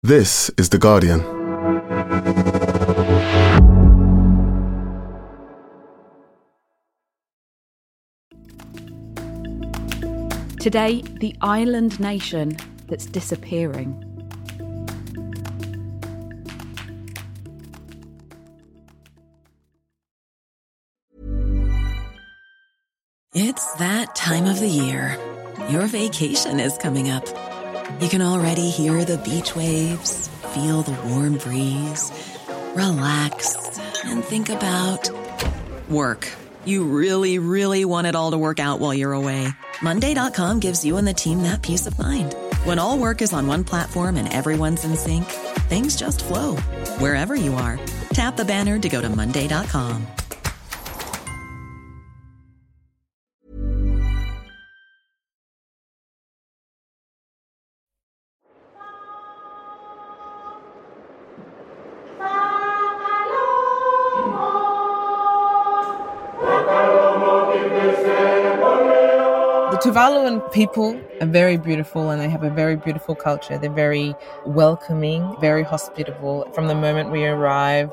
This is The Guardian. Today, the island nation that's disappearing. It's that time of the year. Your vacation is coming up. You can already hear the beach waves, feel the warm breeze, relax, and think about work. You really, really want it all to work out while you're away. Monday.com gives you and the team that peace of mind. When all work is on one platform and everyone's in sync, things just flow. Wherever you are, tap the banner to go to Monday.com. The Tuvaluan people are very beautiful and they have a very beautiful culture. They're very welcoming, very hospitable. From the moment we arrived,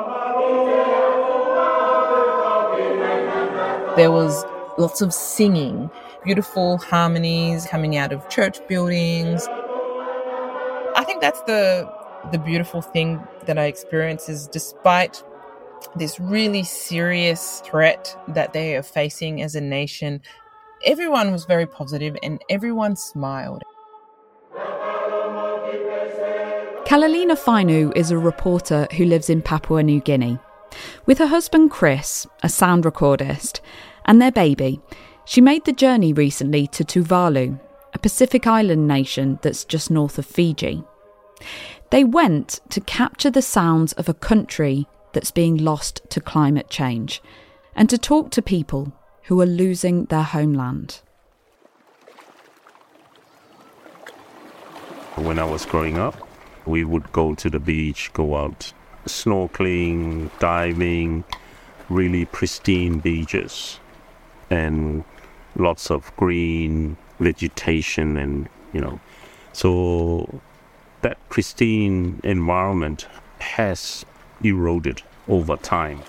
there was lots of singing, beautiful harmonies coming out of church buildings. I think that's the beautiful thing that I experience is despite this really serious threat that they are facing as a nation, everyone was very positive and everyone smiled. Kalalina Fainu is a reporter who lives in Papua New Guinea. With her husband Chris, a sound recordist, and their baby, she made the journey recently to Tuvalu, a Pacific island nation that's just north of Fiji. They went to capture the sounds of a country that's being lost to climate change and to talk to people who are losing their homeland. When I was growing up, we would go to the beach, go out snorkeling, diving, really pristine beaches and lots of green vegetation and, so that pristine environment has eroded over time.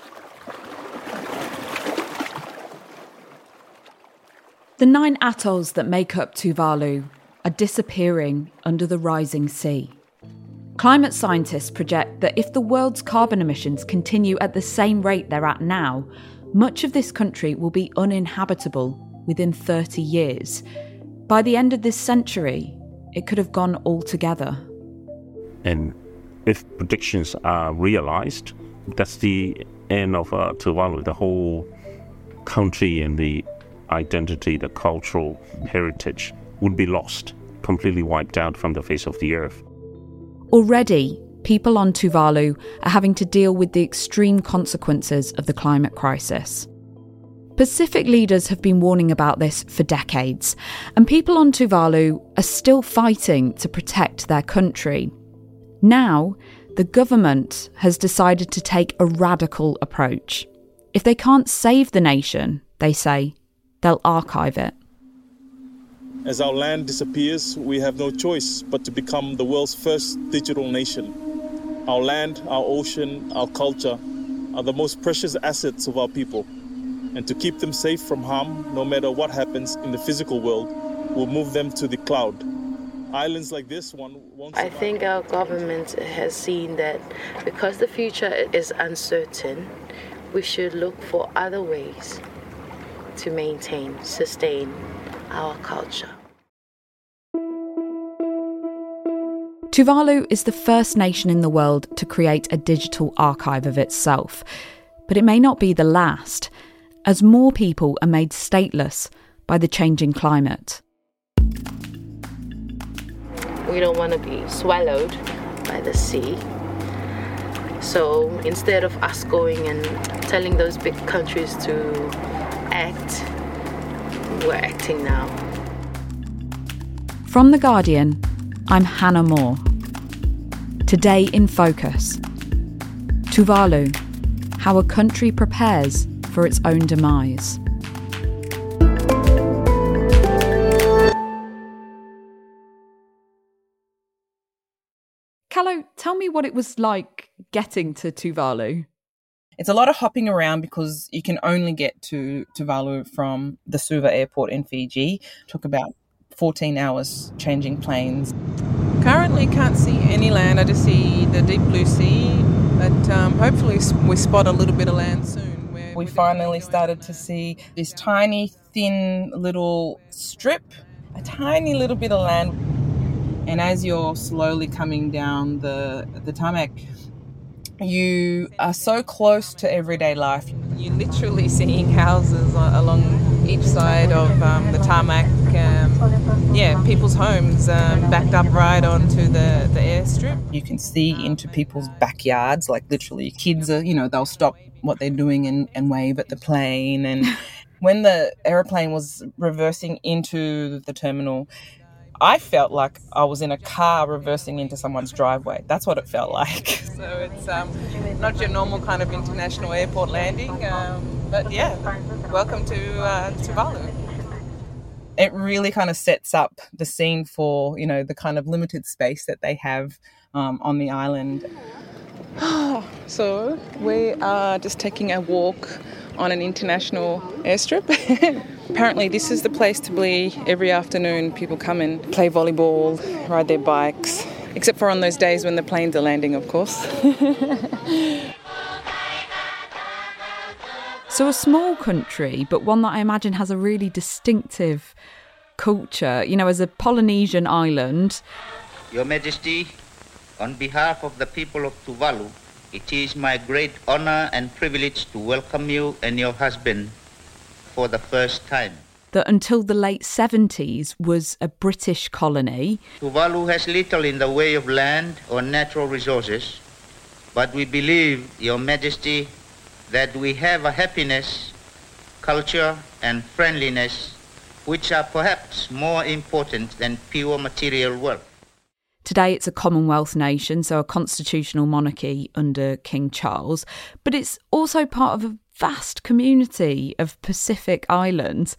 The 9 atolls that make up Tuvalu are disappearing under the rising sea. Climate scientists project that if the world's carbon emissions continue at the same rate they're at now, much of this country will be uninhabitable within 30 years. By the end of this century, it could have gone altogether. And if predictions are realised, that's the end of Tuvalu. The whole country and the identity, the cultural heritage would be lost, completely wiped out from the face of the earth. Already, people on Tuvalu are having to deal with the extreme consequences of the climate crisis. Pacific leaders have been warning about this for decades, and people on Tuvalu are still fighting to protect their country. Now, the government has decided to take a radical approach. If they can't save the nation, they say, they'll archive it. As our land disappears, we have no choice but to become the world's first digital nation. Our land, our ocean, our culture are the most precious assets of our people. And to keep them safe from harm, no matter what happens in the physical world, we'll move them to the cloud. Islands like this one won't survive. I think our government has seen that because the future is uncertain, we should look for other ways to maintain, sustain our culture. Tuvalu is the first nation in the world to create a digital archive of itself, but it may not be the last, as more people are made stateless by the changing climate. We don't want to be swallowed by the sea. So instead of us going and telling those big countries to act, we're acting now. From The Guardian, I'm Hannah Moore. Today in Focus, Tuvalu, how a country prepares for its own demise. Callo, tell me what it was like getting to Tuvalu. It's a lot of hopping around because you can only get to Tuvalu from the Suva airport in Fiji. It took about 14 hours changing planes. Currently can't see any land. I just see the deep blue sea, but hopefully we spot a little bit of land soon. We finally started to see this tiny, thin little strip, a tiny little bit of land. And as you're slowly coming down the tarmac, you are so close to everyday life. You're literally seeing houses along each side of the tarmac. People's homes backed up right onto the airstrip. You can see into people's backyards, like literally kids are, they'll stop what they're doing and wave at the plane. And when the aeroplane was reversing into the terminal, I felt like I was in a car reversing into someone's driveway. That's what it felt like. So it's not your normal kind of international airport landing, but yeah, welcome to Tuvalu. It really kind of sets up the scene for, the kind of limited space that they have on the island. So we are just taking a walk on an international airstrip. Apparently this is the place to be. Every afternoon people come and play volleyball, ride their bikes, except for on those days when the planes are landing, of course. So a small country, but one that I imagine has a really distinctive culture. As a Polynesian island. Your Majesty, on behalf of the people of Tuvalu, it is my great honor and privilege to welcome you and your husband for the first time. That until the late 70s was a British colony. Tuvalu has little in the way of land or natural resources, but we believe, Your Majesty, that we have a happiness, culture, and friendliness which are perhaps more important than pure material wealth. Today it's a Commonwealth nation, so a constitutional monarchy under King Charles, but it's also part of a vast community of Pacific islands.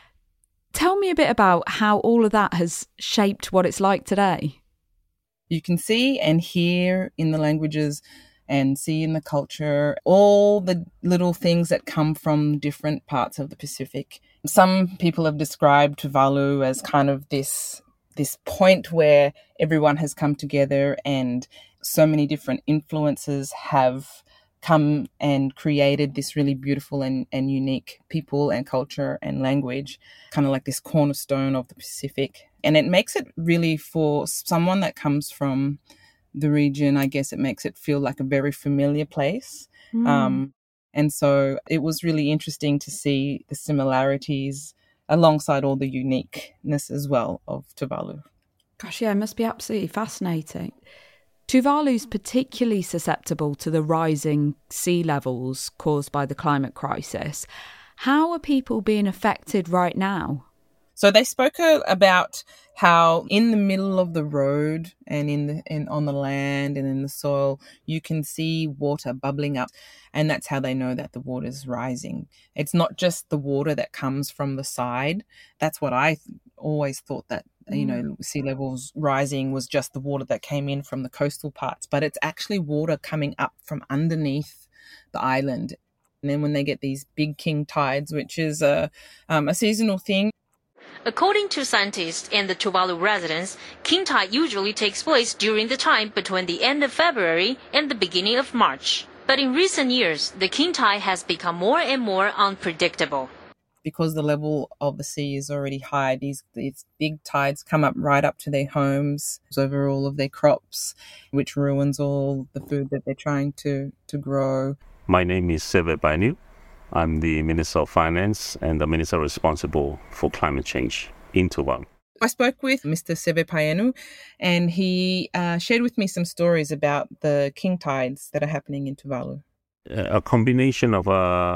Tell me a bit about how all of that has shaped what it's like today. You can see and hear in the languages and see in the culture all the little things that come from different parts of the Pacific. Some people have described Tuvalu as kind of this point where everyone has come together and so many different influences have come and created this really beautiful and unique people and culture and language, kind of like this cornerstone of the Pacific. And it makes it really, for someone that comes from the region, I guess it makes it feel like a very familiar place. And so it was really interesting to see the similarities alongside all the uniqueness as well of Tuvalu. Gosh, yeah, it must be absolutely fascinating. Tuvalu's particularly susceptible to the rising sea levels caused by the climate crisis. How are people being affected right now? So they spoke about how in the middle of the road and on the land and in the soil, you can see water bubbling up. And that's how they know that the water is rising. It's not just the water that comes from the side. That's what I always thought, that, sea levels rising was just the water that came in from the coastal parts. But it's actually water coming up from underneath the island. And then when they get these big king tides, which is a seasonal thing. According to scientists and the Tuvalu residents, king tide usually takes place during the time between the end of February and the beginning of March. But in recent years, the king tide has become more and more unpredictable. Because the level of the sea is already high, these big tides come up right up to their homes, over all of their crops, which ruins all the food that they're trying to grow. My name is Seve Paenu. I'm the Minister of Finance and the Minister responsible for climate change in Tuvalu. I spoke with Mr. Seve Paenu and he shared with me some stories about the king tides that are happening in Tuvalu. A combination of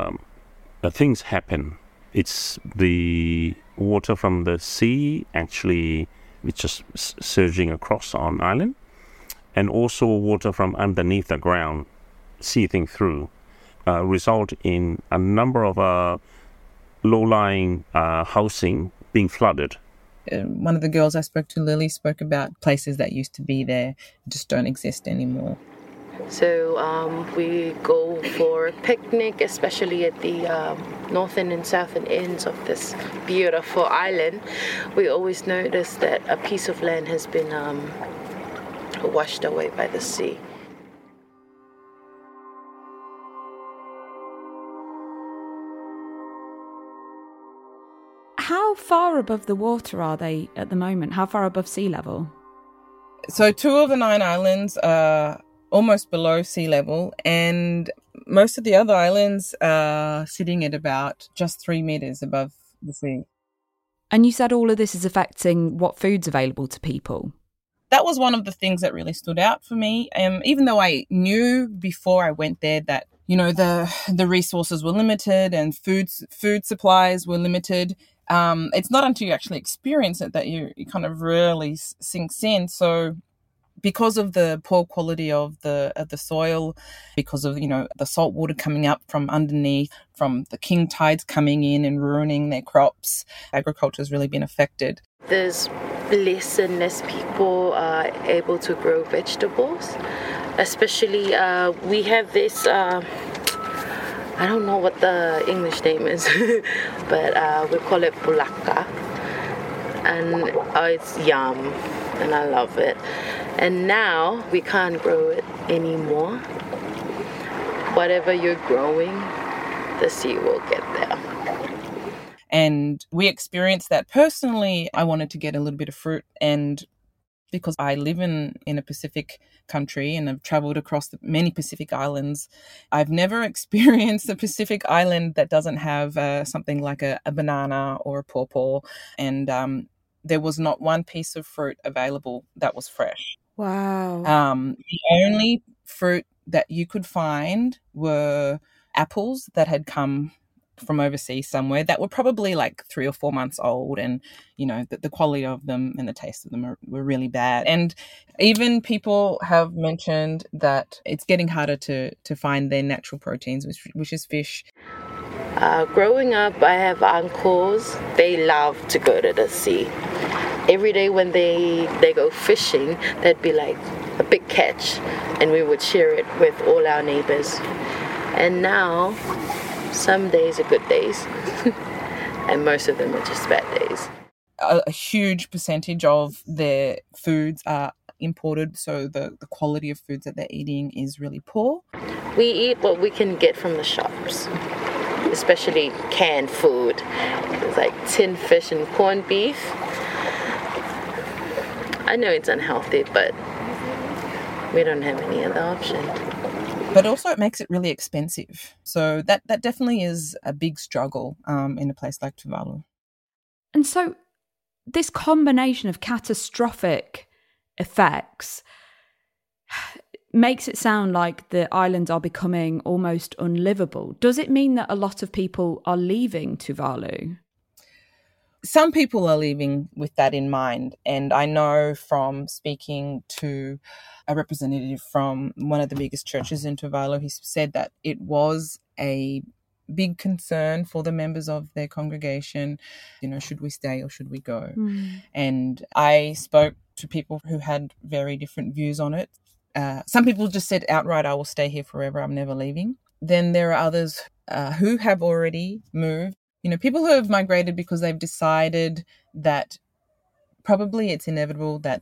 things happen. It's the water from the sea, actually, which is surging across on island, and also water from underneath the ground seeping through. Result in a number of low-lying housing being flooded One of the girls I spoke to, Lily, spoke about places that used to be there just don't exist anymore. So we go for a picnic, especially at the northern and southern ends of this beautiful island. We always notice that a piece of land has been washed away by the sea. How far above the water are they at the moment? How far above sea level? So 2 of the 9 islands are almost below sea level, and most of the other islands are sitting at about just 3 meters above the sea. And you said all of this is affecting what food's available to people. That was one of the things that really stood out for me. Even though I knew before I went there that, you know, the resources were limited and food supplies were limited, it's not until you actually experience it that you kind of really sinks in. So because of the poor quality of the soil, because of, you know, the salt water coming up from underneath, from the king tides coming in and ruining their crops, agriculture has really been affected. There's less and less people are able to grow vegetables. Especially, we have this, I don't know what the English name is, but we call it pulaka. And it's yum, and I love it. And now we can't grow it anymore. Whatever you're growing, the sea will get there. And we experienced that personally. I wanted to get a little bit of fruit, and because I live in a Pacific country and I've traveled across many Pacific islands, I've never experienced a Pacific island that doesn't have something like a banana or a pawpaw. And there was not one piece of fruit available that was fresh. Wow. The only fruit that you could find were apples that had come from overseas somewhere that were probably like 3 or 4 months old, and you know the quality of them and the taste of them were really bad. And even people have mentioned that it's getting harder to find their natural proteins, which is fish. Growing up, I have uncles. They love to go to the sea. Every day when they go fishing, there'd be like a big catch, and we would share it with all our neighbors. And now, some days are good days, and most of them are just bad days. A huge percentage of their foods are imported, so the quality of foods that they're eating is really poor. We eat what we can get from the shops, especially canned food. It's like tin fish and corned beef. I know it's unhealthy, but we don't have any other option. But also it makes it really expensive. So that definitely is a big struggle in a place like Tuvalu. And so this combination of catastrophic effects makes it sound like the islands are becoming almost unlivable. Does it mean that a lot of people are leaving Tuvalu? Some people are leaving with that in mind. And I know from speaking to a representative from one of the biggest churches in Tuvalu, he said that it was a big concern for the members of their congregation. You know, should we stay or should we go? And I spoke to people who had very different views on it. Some people just said outright, I will stay here forever, I'm never leaving. Then there are others who have already moved. You know, people who have migrated because they've decided that probably it's inevitable that,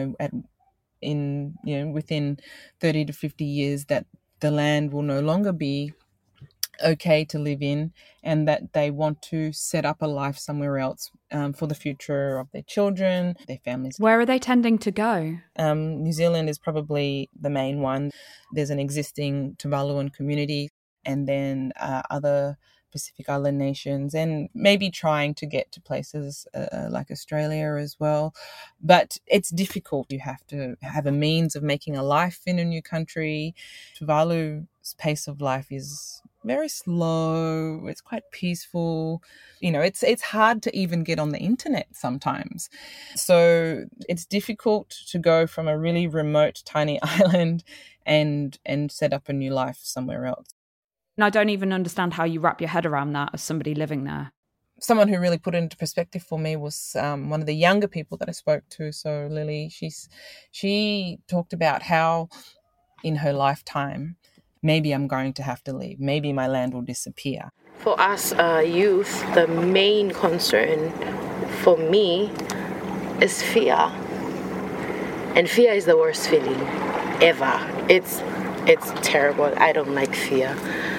within 30 to 50 years that the land will no longer be okay to live in, and that they want to set up a life somewhere else for the future of their children, their families. Where are they tending to go? New Zealand is probably the main one. There's an existing Tuvaluan community, and then other Pacific Island nations, and maybe trying to get to places like Australia as well. But it's difficult. You have to have a means of making a life in a new country. Tuvalu's pace of life is very slow. It's quite peaceful. You know, it's hard to even get on the internet sometimes. So it's difficult to go from a really remote, tiny island and set up a new life somewhere else. And I don't even understand how you wrap your head around that as somebody living there. someone who really put it into perspective for me was one of the younger people that I spoke to. So Lily, she talked about how in her lifetime, maybe I'm going to have to leave. Maybe my land will disappear. For us youth, the main concern for me is fear. And fear is the worst feeling ever. It's terrible. I don't like fear.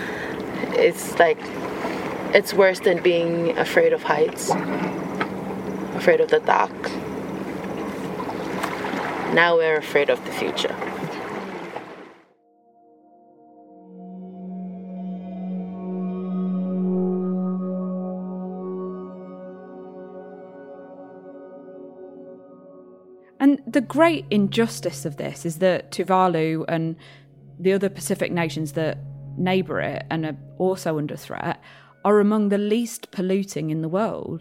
It's worse than being afraid of heights, afraid of the dark. Now we're afraid of the future. And the great injustice of this is that Tuvalu and the other Pacific nations that neighbour it and are also under threat are among the least polluting in the world.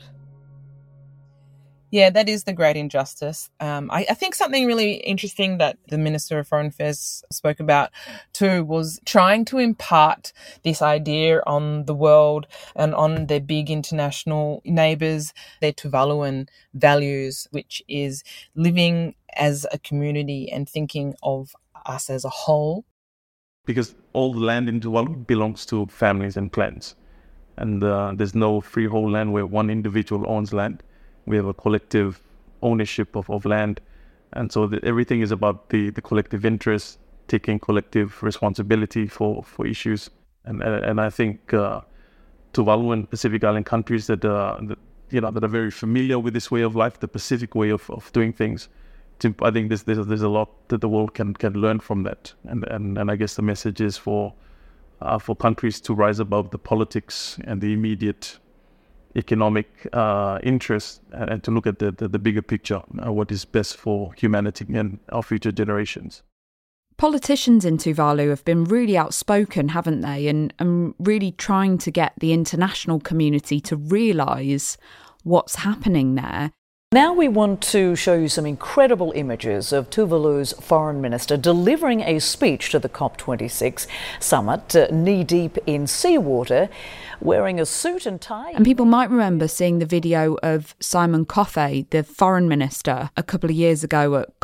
Yeah, that is the great injustice. I think something really interesting that the Minister of Foreign Affairs spoke about too was trying to impart this idea on the world and on their big international neighbours, their Tuvaluan values, which is living as a community and thinking of us as a whole. Because all the land in Tuvalu belongs to families and clans. And there's no freehold land where one individual owns land. We have a collective ownership of land. And so everything is about the collective interest, taking collective responsibility for issues. And I think Tuvalu and Pacific Island countries that are very familiar with this way of life, the Pacific way of doing things, I think there's a lot that the world can learn from that. And I guess the message is for countries to rise above the politics and the immediate economic interests and to look at the bigger picture, what is best for humanity and our future generations. Politicians in Tuvalu have been really outspoken, haven't they? And really trying to get the international community to realise what's happening there. Now we want to show you some incredible images of Tuvalu's foreign minister delivering a speech to the COP26 summit, knee-deep in seawater, wearing a suit and tie. And people might remember seeing the video of Simon Coffey, the foreign minister, a couple of years ago at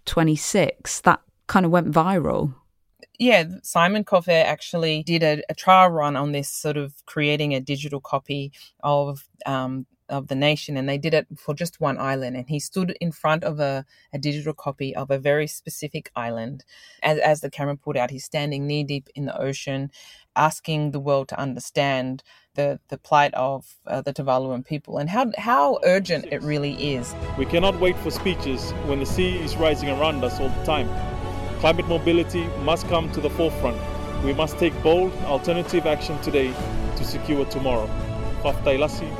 COP26. That kind of went viral. Yeah, Simon Coffey actually did a trial run on this, sort of creating a digital copy of the nation, and they did it for just one island, and he stood in front of a digital copy of a very specific island. As the camera pulled out, he's standing knee deep in the ocean, asking the world to understand the plight of the Tuvaluan people and how urgent it really is. We cannot wait for speeches when the sea is rising around us all the time. Climate mobility must come to the forefront. We must take bold alternative action today to secure tomorrow. Faftailasi.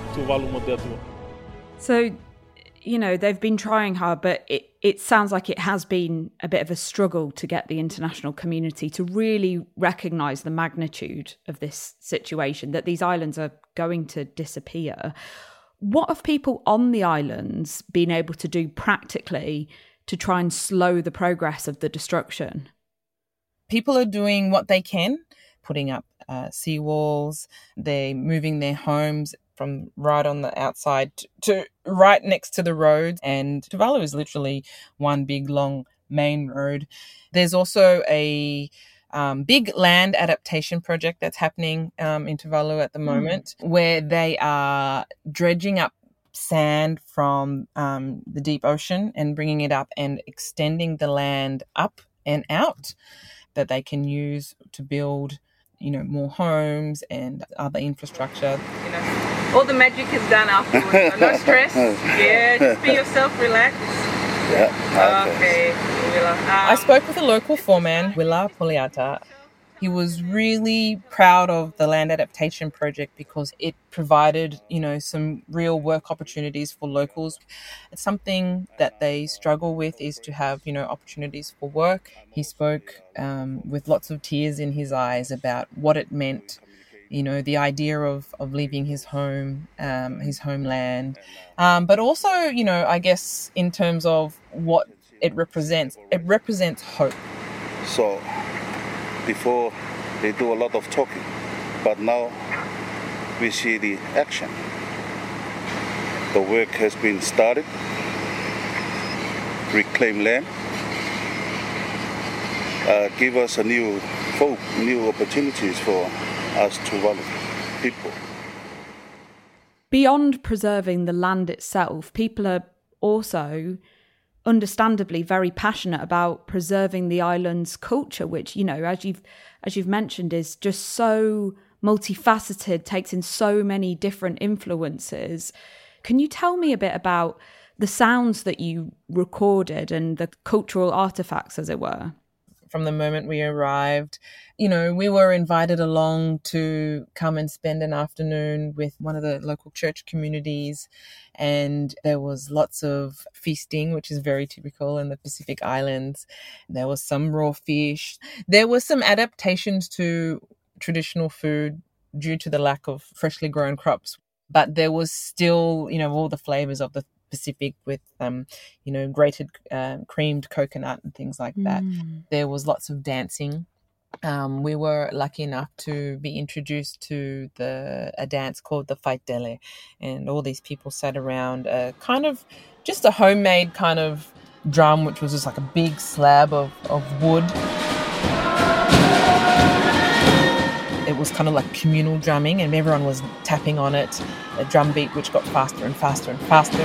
So, they've been trying hard, but it sounds like it has been a bit of a struggle to get the international community to really recognise the magnitude of this situation, that these islands are going to disappear. What have people on the islands been able to do practically to try and slow the progress of the destruction? People are doing what they can, putting up seawalls, they're moving their homes from right on the outside to right next to the road. And Tuvalu is literally one big, long main road. There's also a big land adaptation project that's happening in Tuvalu at the moment, where they are dredging up sand from the deep ocean and bringing it up and extending the land up and out that they can use to build, more homes and other infrastructure. All the magic is done afterwards. No stress. Yeah, just be yourself, relax. Yeah. Okay. I spoke with a local foreman, Willa Poliata. He was really proud of the land adaptation project because it provided, some real work opportunities for locals. It's something that they struggle with is to have, opportunities for work. He spoke with lots of tears in his eyes about what it meant, the idea of leaving his home, his homeland. But also, I guess in terms of what it represents hope. So before they do a lot of talking, but now we see the action. the work has been started. Reclaim land. Give us a new hope, new opportunities for us Tuvalu people. Beyond preserving the land itself, people are also understandably very passionate about preserving the island's culture, which, you know, as you've mentioned, is just so multifaceted, takes in so many different influences. Can you tell me a bit about the sounds that you recorded and the cultural artifacts, as it were? From the moment we arrived, you know, we were invited along to come and spend an afternoon with one of the local church communities, and there was lots of feasting, which is very typical in the Pacific Islands. There was some raw fish. There were some adaptations to traditional food due to the lack of freshly grown crops, but there was still, you know, all the flavors of the Pacific with, grated creamed coconut and things like that. There was lots of dancing. We were lucky enough to be introduced to a dance called the Faitele, and all these people sat around a kind of just a homemade kind of drum, which was just like a big slab of wood. It was kind of like communal drumming, and everyone was tapping on it, a drum beat which got faster and faster and faster.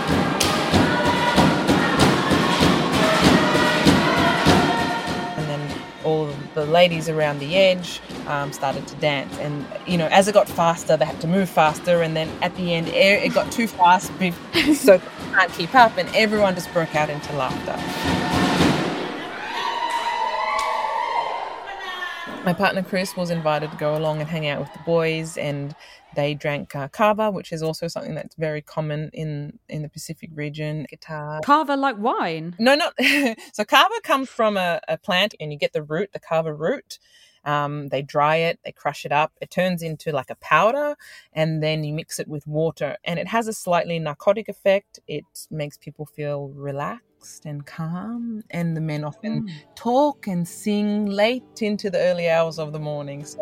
And then all of the ladies around the edge started to dance. And, you know, as it got faster, they had to move faster. And then at the end, it got too fast, so they can't keep up, and everyone just broke out into laughter. My partner Chris was invited to go along and hang out with the boys, and they drank kava, which is also something that's very common in the Pacific region. Guitar. Kava like wine? No, not so. Kava comes from a plant, and you get the root, the kava root. They dry it, they crush it up. It turns into like a powder, and then you mix it with water, and it has a slightly narcotic effect. It makes people feel relaxed and calm, and the men often talk and sing late into the early hours of the morning. So.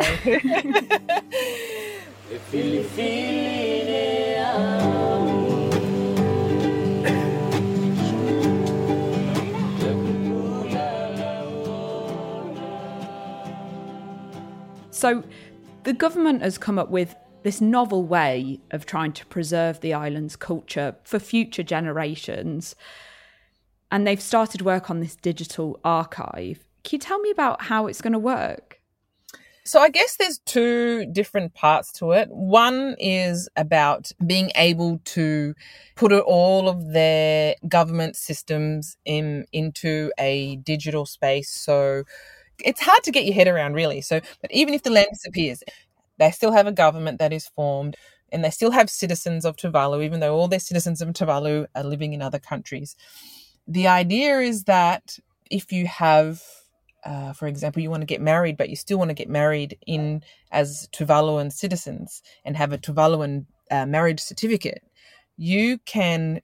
So the government has come up with this novel way of trying to preserve the island's culture for future generations. And they've started work on this digital archive. Can you tell me about how it's going to work? So I guess there's two different parts to it. One is about being able to put all of their government systems into a digital space. So it's hard to get your head around, really. But even if the land disappears, they still have a government that is formed, and they still have citizens of Tuvalu, even though all their citizens of Tuvalu are living in other countries. The idea is that if you have, for example, you want to get married, but you still want to get married as Tuvaluan citizens and have a Tuvaluan marriage certificate, you can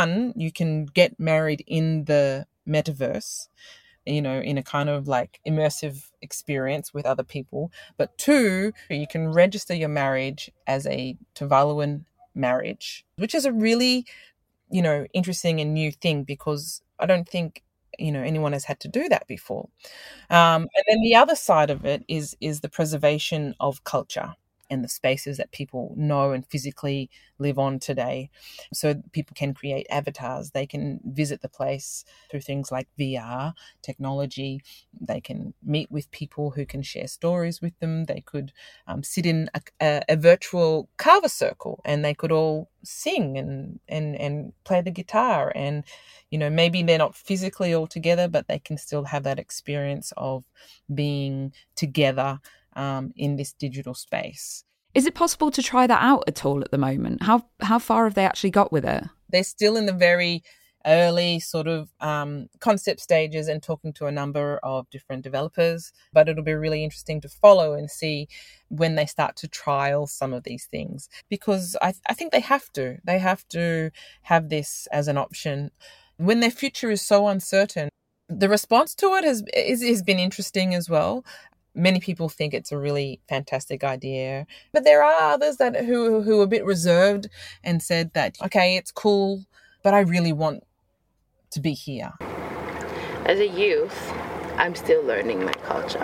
get married in the metaverse, you know, in a kind of like immersive experience with other people. But two, you can register your marriage as a Tuvaluan marriage, which is a really, you know, interesting and new thing, because I don't think, you know, anyone has had to do that before. And then the other side of it is the preservation of culture and the spaces that people know and physically live on today. So people can create avatars. They can visit the place through things like VR technology. They can meet with people who can share stories with them. They could sit in a virtual kava circle, and they could all sing and play the guitar. And, you know, maybe they're not physically all together, but they can still have that experience of being together in this digital space. Is it possible to try that out at all at the moment? How far have they actually got with it? They're still in the very early sort of concept stages and talking to a number of different developers, but it'll be really interesting to follow and see when they start to trial some of these things, because I think they have to have this as an option. When their future is so uncertain, the response to it has been interesting as well. Many people think it's a really fantastic idea, but there are others who are a bit reserved and said that, okay, it's cool, but I really want to be here. As a youth, I'm still learning my culture.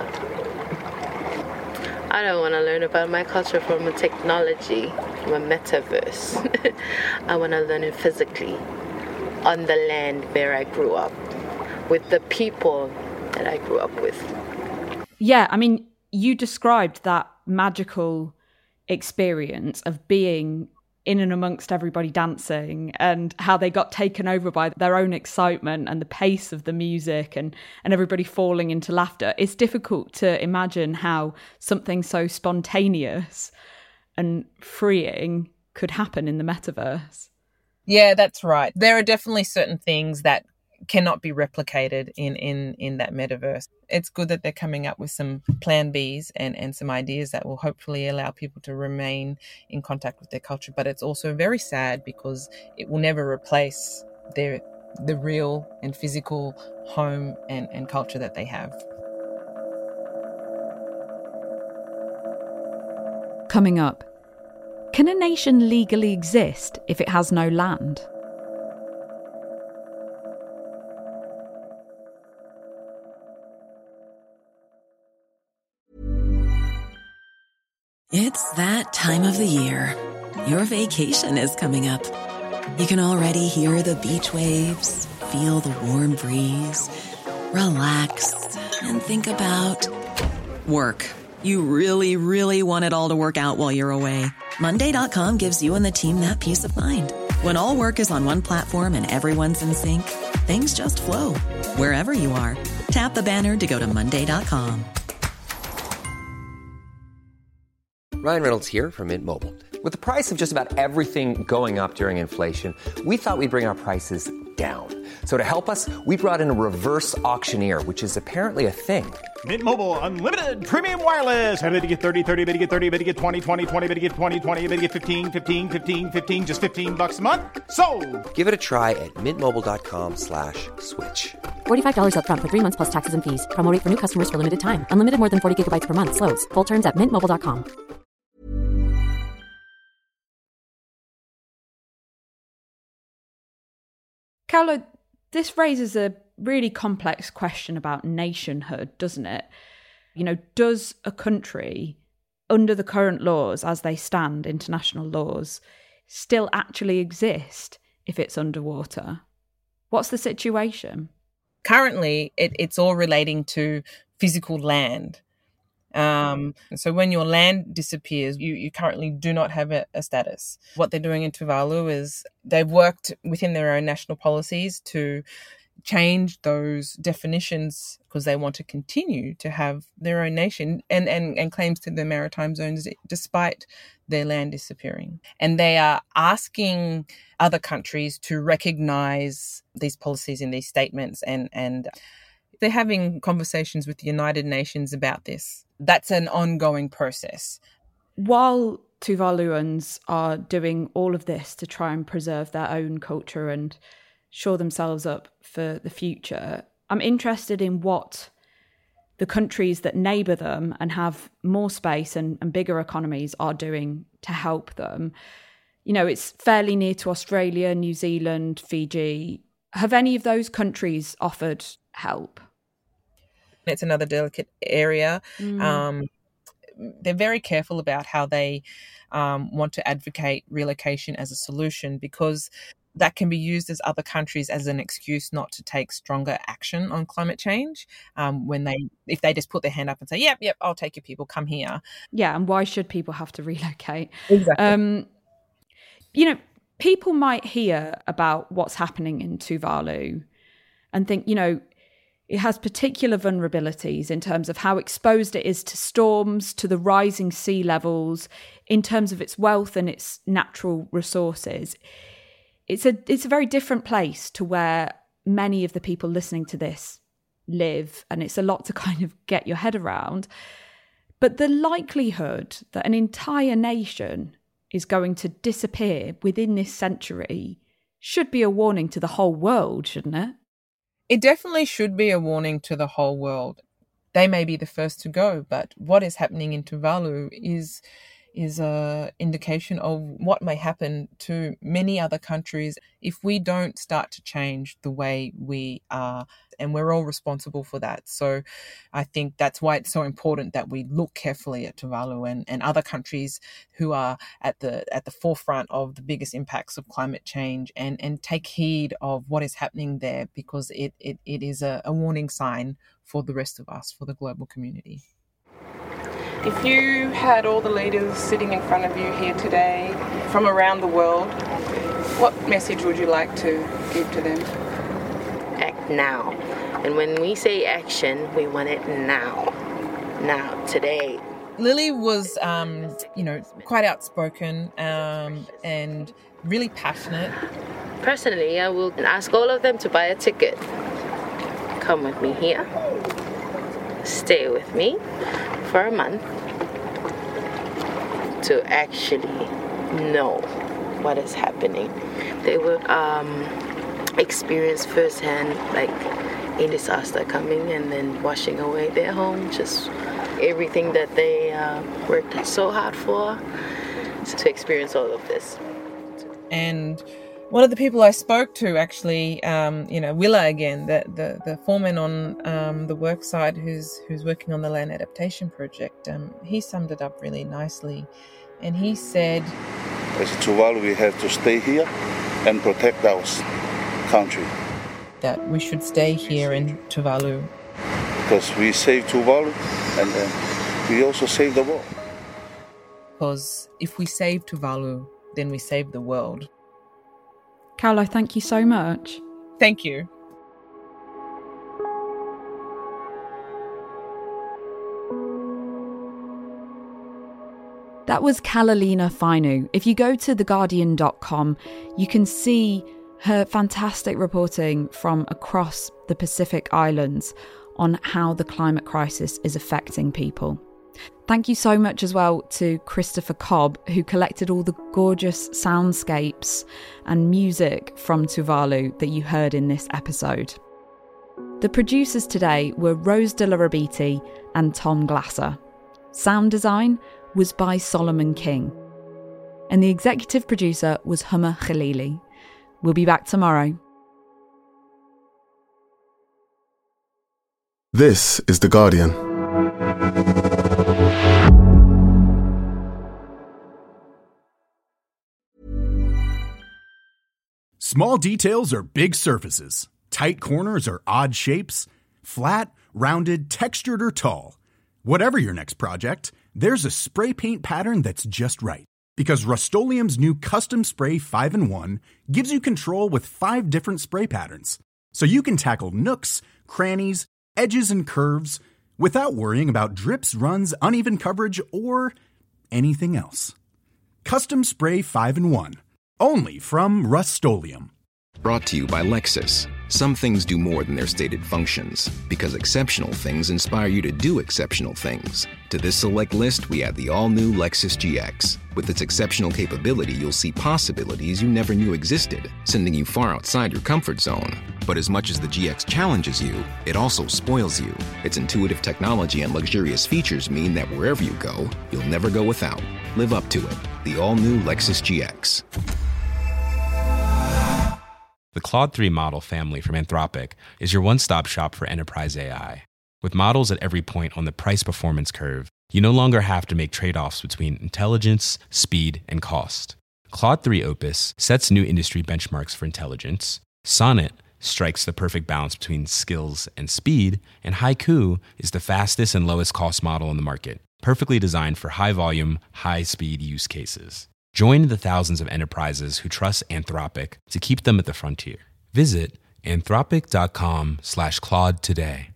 I don't want to learn about my culture from a technology, from a metaverse. I want to learn it physically, on the land where I grew up, with the people that I grew up with. Yeah, I mean, you described that magical experience of being in and amongst everybody dancing and how they got taken over by their own excitement and the pace of the music and everybody falling into laughter. It's difficult to imagine how something so spontaneous and freeing could happen in the metaverse. Yeah, that's right. There are definitely certain things that cannot be replicated in that metaverse. It's good that they're coming up with some plan Bs and some ideas that will hopefully allow people to remain in contact with their culture. But it's also very sad because it will never replace the real and physical home and culture that they have. Coming up, can a nation legally exist if it has no land? It's that time of the year. Your vacation is coming up. You can already hear the beach waves, feel the warm breeze, relax, and think about work. You really, really want it all to work out while you're away. Monday.com gives you and the team that peace of mind. When all work is on one platform and everyone's in sync, things just flow. Wherever you are, tap the banner to go to Monday.com. Ryan Reynolds here from Mint Mobile. With the price of just about everything going up during inflation, we thought we'd bring our prices down. So to help us, we brought in a reverse auctioneer, which is apparently a thing. Mint Mobile Unlimited Premium Wireless. How to get 30, 30, bit to get 30, bit to get 20, 20, 20, bit to get 20, 20, bit to get 15, 15, 15, 15, just $15 a month? Sold! Give it a try at mintmobile.com/switch. $45 up front for 3 months plus taxes and fees. Promo rate for new customers for limited time. Unlimited more than 40 gigabytes per month. Slows full terms at mintmobile.com. Carla, this raises a really complex question about nationhood, doesn't it? You know, does a country, under the current laws as they stand, international laws, still actually exist if it's underwater? What's the situation? Currently, it's all relating to physical land. So when your land disappears, you currently do not have a status. What they're doing in Tuvalu is they've worked within their own national policies to change those definitions because they want to continue to have their own nation and claims to the maritime zones despite their land disappearing. And they are asking other countries to recognise these policies in these statements and they're having conversations with the United Nations about this. That's an ongoing process. While Tuvaluans are doing all of this to try and preserve their own culture and shore themselves up for the future, I'm interested in what the countries that neighbour them and have more space and bigger economies are doing to help them. You know, it's fairly near to Australia, New Zealand, Fiji. Have any of those countries offered help? It's another delicate area. They're very careful about how they want to advocate relocation as a solution because that can be used as other countries as an excuse not to take stronger action on climate change. If they just put their hand up and say, yep, I'll take your people, come here. Yeah, and why should people have to relocate? Exactly. You know, people might hear about what's happening in Tuvalu and think, you know, it has particular vulnerabilities in terms of how exposed it is to storms, to the rising sea levels, in terms of its wealth and its natural resources. It's a very different place to where many of the people listening to this live, and it's a lot to kind of get your head around. But the likelihood that an entire nation is going to disappear within this century should be a warning to the whole world, shouldn't it? It definitely should be a warning to the whole world. they may be the first to go, but what is happening in Tuvalu is an indication of what may happen to many other countries if we don't start to change the way we are, and we're all responsible for that. So I think that's why it's so important that we look carefully at Tuvalu and other countries who are at the forefront of the biggest impacts of climate change, and take heed of what is happening there, because it is a warning sign for the rest of us, for the global community. If you had all the leaders sitting in front of you here today from around the world, what message would you like to give to them? Act now. And when we say action, we want it now. Now, today. Lily was, quite outspoken and really passionate. Personally, I will ask all of them to buy a ticket. Come with me here. Stay with me for a month to actually know what is happening. They will experience firsthand, like, a disaster coming and then washing away their home, just everything that they worked so hard for, to experience all of this. And one of the people I spoke to, actually, Willa again, the foreman on the work site who's working on the land adaptation project, he summed it up really nicely. And he said, as Tuvalu, we have to stay here and protect our country. That we should stay here in Tuvalu. Because we save Tuvalu and we also save the world. Because if we save Tuvalu, then we save the world. Kaulo, thank you so much. Thank you. That was Kalalina Fainu. If you go to theguardian.com, you can see her fantastic reporting from across the Pacific Islands on how the climate crisis is affecting people. Thank you so much as well to Christopher Cobb, who collected all the gorgeous soundscapes and music from Tuvalu that you heard in this episode. The producers today were Rose de la Rabiti and Tom Glasser. Sound design was by Solomon King. And the executive producer was Huma Khalili. We'll be back tomorrow. This is The Guardian. Small details are big surfaces. Tight corners are odd shapes. Flat, rounded, textured, or tall. Whatever your next project, there's a spray paint pattern that's just right. Because Rust-Oleum's new Custom Spray 5-in-1 gives you control with 5 different spray patterns. So you can tackle nooks, crannies, edges, and curves without worrying about drips, runs, uneven coverage, or anything else. Custom Spray 5-in-1. Only from Rust-Oleum. Brought to you by Lexus. Some things do more than their stated functions, because exceptional things inspire you to do exceptional things. To this select list, we add the all-new Lexus GX. With its exceptional capability, you'll see possibilities you never knew existed, sending you far outside your comfort zone. But as much as the GX challenges you, it also spoils you. Its intuitive technology and luxurious features mean that wherever you go, you'll never go without. Live up to it. The all-new Lexus GX. The Claude 3 model family from Anthropic is your one-stop shop for enterprise AI. With models at every point on the price-performance curve, you no longer have to make trade-offs between intelligence, speed, and cost. Claude 3 Opus sets new industry benchmarks for intelligence. Sonnet strikes the perfect balance between skills and speed. And Haiku is the fastest and lowest cost model in the market, perfectly designed for high-volume, high-speed use cases. Join the thousands of enterprises who trust Anthropic to keep them at the frontier. Visit anthropic.com/Claude today.